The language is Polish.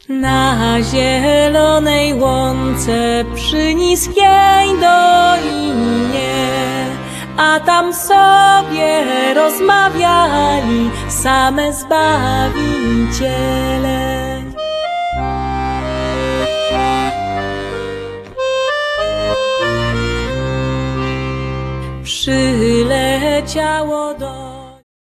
Na zielonej łące przy niskiej dolinie, a tam sobie rozmawiali same Zbawiciele. Przyleciało